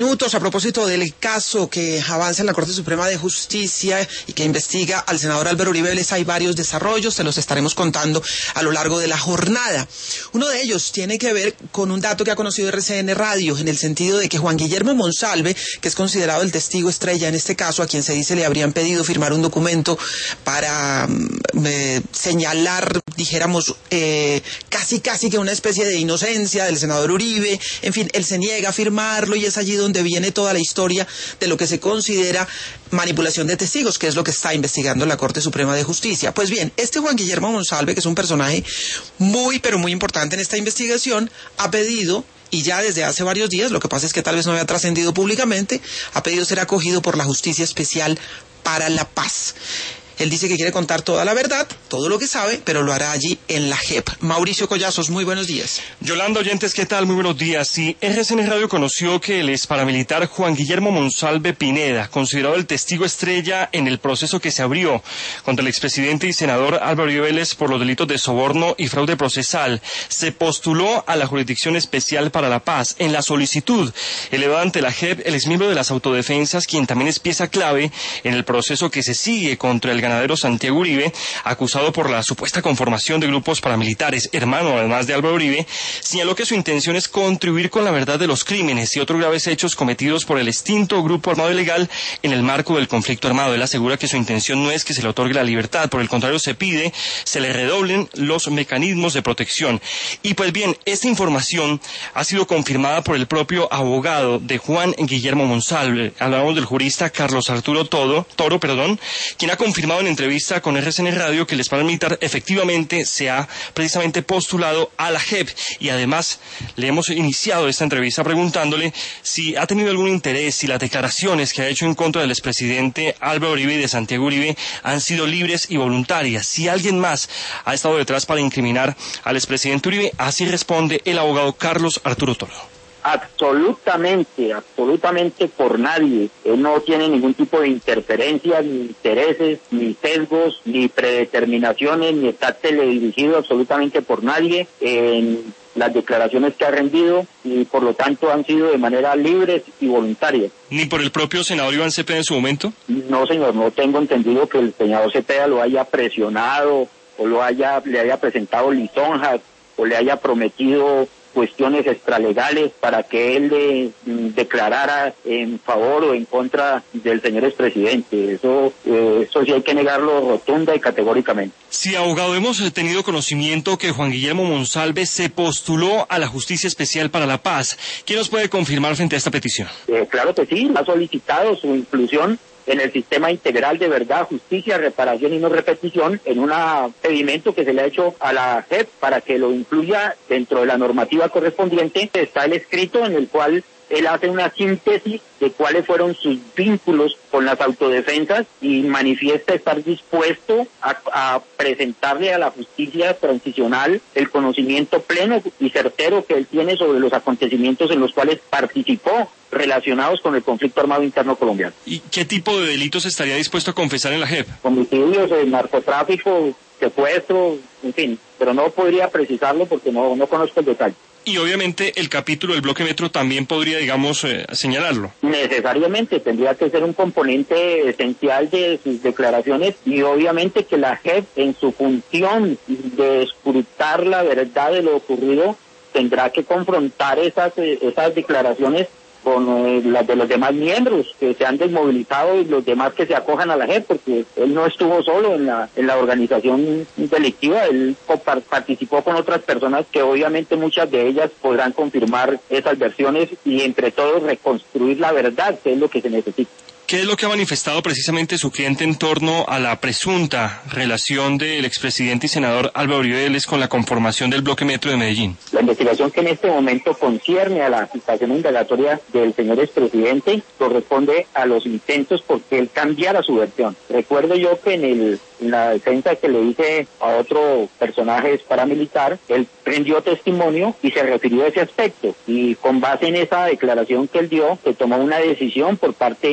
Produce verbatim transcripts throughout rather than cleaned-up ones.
Minutos a propósito del caso que avanza en la Corte Suprema de Justicia y que investiga al senador Álvaro Uribe Vélez, hay varios desarrollos, se los estaremos contando a lo largo de la jornada. Uno de ellos tiene que ver con un dato que ha conocido R C N Radio, en el sentido de que Juan Guillermo Monsalve, que es considerado el testigo estrella en este caso, a quien se dice le habrían pedido firmar un documento para eh, señalar, dijéramos, eh, casi casi que una especie de inocencia del senador Uribe, en fin, él se niega a firmarlo y es allí donde donde viene toda la historia de lo que se considera manipulación de testigos, que es lo que está investigando la Corte Suprema de Justicia. Pues bien, este Juan Guillermo Monsalve, que es un personaje muy, pero muy importante en esta investigación, ha pedido, y ya desde hace varios días, lo que pasa es que tal vez no había trascendido públicamente, ha pedido ser acogido por la Justicia Especial para la Paz. Él dice que quiere contar toda la verdad, todo lo que sabe, pero lo hará allí en la J E P. Mauricio Collazos, muy buenos días. Yolanda, oyentes, ¿qué tal? Muy buenos días. Sí, R C N Radio conoció que el ex paramilitar Juan Guillermo Monsalve Pineda, considerado el testigo estrella en el proceso que se abrió contra el expresidente y senador Álvaro Uribe Vélez por los delitos de soborno y fraude procesal, se postuló a la Jurisdicción Especial para la Paz. En la solicitud elevada ante la J E P, el exmiembro de las autodefensas, quien también es pieza clave en el proceso que se sigue contra el ganadero Santiago Uribe, acusado por la supuesta conformación de grupos paramilitares, hermano además de Álvaro Uribe, señaló que su intención es contribuir con la verdad de los crímenes y otros graves hechos cometidos por el extinto grupo armado ilegal en el marco del conflicto armado. Él asegura que su intención no es que se le otorgue la libertad, por el contrario se pide se le redoblen los mecanismos de protección. Y pues bien, esta información ha sido confirmada por el propio abogado de Juan Guillermo Monsalve. Hablamos del jurista Carlos Arturo Toro, Toro, perdón, quien ha confirmado en entrevista con R C N Radio que el ex paramilitar efectivamente se ha precisamente postulado a la J E P, y además le hemos iniciado esta entrevista preguntándole si ha tenido algún interés, si las declaraciones que ha hecho en contra del expresidente Álvaro Uribe y de Santiago Uribe han sido libres y voluntarias, si alguien más ha estado detrás para incriminar al expresidente Uribe. Así responde el abogado Carlos Arturo Toro. Absolutamente, absolutamente por nadie. Él no tiene ningún tipo de interferencia, ni intereses, ni sesgos, ni predeterminaciones, ni está teledirigido absolutamente por nadie en las declaraciones que ha rendido, y por lo tanto han sido de manera libre y voluntaria. ¿Ni por el propio senador Iván Cepeda en su momento? No, señor, no tengo entendido que el senador Cepeda lo haya presionado, o lo haya, le haya presentado lisonjas, o le haya prometido cuestiones extralegales para que él le mm, declarara en favor o en contra del señor expresidente. Eso, eh, eso sí hay que negarlo rotunda y categóricamente. Sí, abogado, hemos tenido conocimiento que Juan Guillermo Monsalve se postuló a la Justicia Especial para la Paz. ¿Quién nos puede confirmar frente a esta petición? Eh, claro que sí, ha solicitado su inclusión en el sistema integral de verdad, justicia, reparación y no repetición, en un pedimento que se le ha hecho a la J E P para que lo incluya dentro de la normativa correspondiente. Está el escrito en el cual él hace una síntesis de cuáles fueron sus vínculos con las autodefensas y manifiesta estar dispuesto a, a presentarle a la justicia transicional el conocimiento pleno y certero que él tiene sobre los acontecimientos en los cuales participó relacionados con el conflicto armado interno colombiano. ¿Y qué tipo de delitos estaría dispuesto a confesar en la J E P? Homicidios, eh, narcotráfico, secuestro, en fin, pero no podría precisarlo porque no, no conozco el detalle. Y obviamente el capítulo del bloque Metro también podría, digamos, eh, señalarlo. Necesariamente, tendría que ser un componente esencial de sus declaraciones, y obviamente que la J E P, en su función de escrutar la verdad de lo ocurrido, tendrá que confrontar esas, esas declaraciones con eh, las de los demás miembros que se han desmovilizado y los demás que se acojan a la J E P, porque él no estuvo solo en la en la organización delictiva, él participó con otras personas que obviamente muchas de ellas podrán confirmar esas versiones y entre todos reconstruir la verdad, que es lo que se necesita. ¿Qué es lo que ha manifestado precisamente su cliente en torno a la presunta relación del expresidente y senador Álvaro Uribe Vélez con la conformación del bloque Metro de Medellín? La investigación que en este momento concierne a la citación indagatoria del señor expresidente corresponde a los intentos por que él cambiara su versión. Recuerdo yo que en, el, en la defensa que le hice a otro personaje paramilitar, él prendió testimonio y se refirió a ese aspecto, y con base en esa declaración que él dio, se tomó una decisión por parte del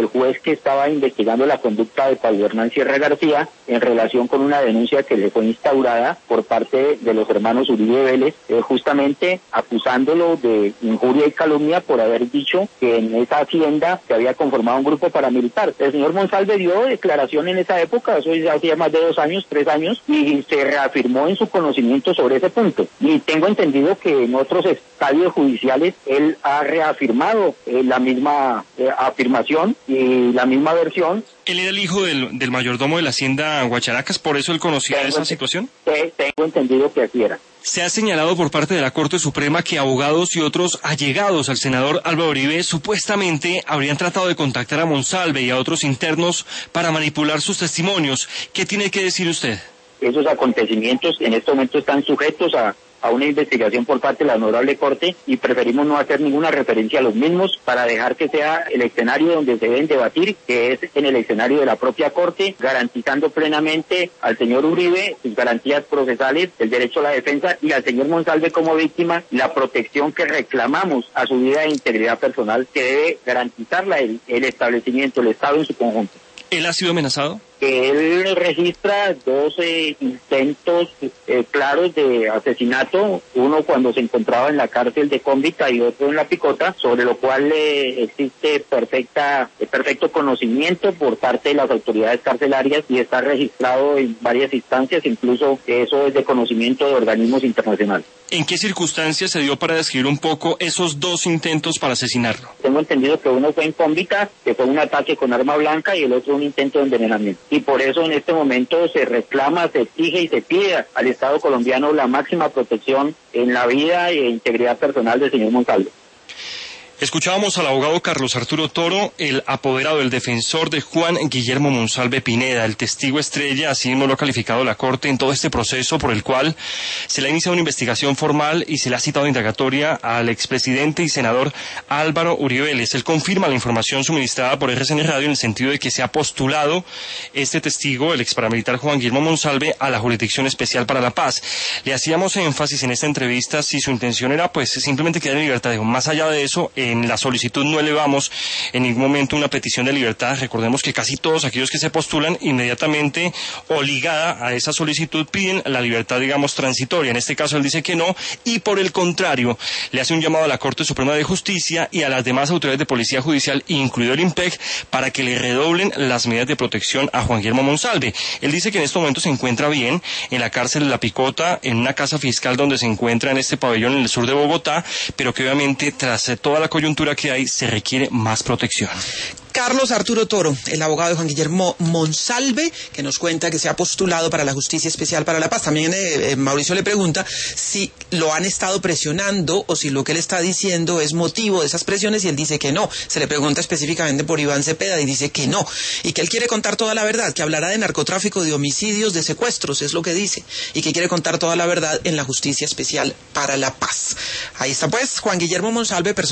juez que estaba investigando la conducta de Pablo Hernán Sierra García en relación con una denuncia que le fue instaurada por parte de los hermanos Uribe Vélez, eh, justamente acusándolo de injuria y calumnia por haber dicho que en esa hacienda se había conformado un grupo paramilitar. El señor Monsalve dio declaración en esa época, eso ya hacía más de dos años, tres años, y se reafirmó en su conocimiento sobre ese punto. Y tengo entendido que en otros estadios judiciales él ha reafirmado eh, la misma eh, afirmación y la misma versión. ¿Él era el hijo del, del mayordomo de la hacienda Guacharacas, por eso él conocía tengo esa situación? Te, tengo entendido que así era. Se ha señalado por parte de la Corte Suprema que abogados y otros allegados al senador Álvaro Uribe supuestamente habrían tratado de contactar a Monsalve y a otros internos para manipular sus testimonios. ¿Qué tiene que decir usted? Esos acontecimientos en este momento están sujetos a, a una investigación por parte de la Honorable Corte y preferimos no hacer ninguna referencia a los mismos para dejar que sea el escenario donde se deben debatir, que es en el escenario de la propia Corte, garantizando plenamente al señor Uribe sus garantías procesales, el derecho a la defensa, y al señor Monsalve como víctima la protección que reclamamos a su vida e integridad personal, que debe garantizarla el, el establecimiento, el Estado en su conjunto. ¿Él ha sido amenazado? Él registra dos eh, intentos eh, claros de asesinato, uno cuando se encontraba en la cárcel de Cómbita y otro en La Picota, sobre lo cual eh, existe perfecta, eh, perfecto conocimiento por parte de las autoridades carcelarias y está registrado en varias instancias, incluso eso es de conocimiento de organismos internacionales. ¿En qué circunstancias se dio para describir un poco esos dos intentos para asesinarlo? Tengo entendido que uno fue en Cómbita, que fue un ataque con arma blanca, y el otro un intento de envenenamiento. Y por eso en este momento se reclama, se exige y se pide al Estado colombiano la máxima protección en la vida e integridad personal del señor Monsalve. Escuchábamos al abogado Carlos Arturo Toro, el apoderado, el defensor de Juan Guillermo Monsalve Pineda, el testigo estrella, así no lo ha calificado la Corte en todo este proceso por el cual se le ha iniciado una investigación formal y se le ha citado indagatoria al expresidente y senador Álvaro Uribe Vélez. Él confirma la información suministrada por R C N Radio en el sentido de que se ha postulado este testigo, el exparamilitar Juan Guillermo Monsalve, a la Jurisdicción Especial para la Paz. Le hacíamos énfasis en esta entrevista si su intención era pues simplemente quedar en libertad. Más allá de eso, en la solicitud no elevamos en ningún momento una petición de libertad. Recordemos que casi todos aquellos que se postulan inmediatamente o ligada a esa solicitud piden la libertad, digamos, transitoria. En este caso él dice que no, y por el contrario le hace un llamado a la Corte Suprema de Justicia y a las demás autoridades de Policía Judicial, incluido el IMPEC, para que le redoblen las medidas de protección a Juan Guillermo Monsalve. Él dice que en este momento se encuentra bien en la cárcel de La Picota, en una casa fiscal donde se encuentra en este pabellón en el sur de Bogotá, pero que obviamente tras toda la coyuntura que hay se requiere más protección. Carlos Arturo Toro, el abogado de Juan Guillermo Monsalve, que nos cuenta que se ha postulado para la Justicia Especial para la Paz. También eh, Mauricio le pregunta si lo han estado presionando o si lo que él está diciendo es motivo de esas presiones, y él dice que no. Se le pregunta específicamente por Iván Cepeda y dice que no, y que él quiere contar toda la verdad, que hablará de narcotráfico, de homicidios, de secuestros, es lo que dice, y que quiere contar toda la verdad en la Justicia Especial para la Paz. Ahí está pues Juan Guillermo Monsalve, persona